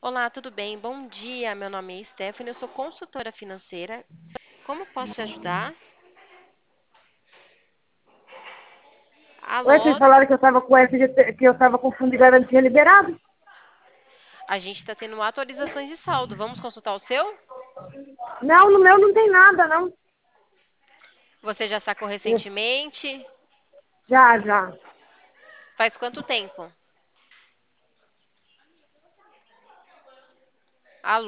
Olá, tudo bem? Bom dia, meu nome é Stephanie, eu sou consultora financeira. Como posso te ajudar? Oi, vocês Alô, falaram que eu estava com o FGT, que eu estava com o fundo de garantia liberado? a gente está tendo atualizações de saldo. Vamos consultar o seu? Não, no meu não tem nada, não. Você já sacou recentemente? Já, já. Faz quanto tempo?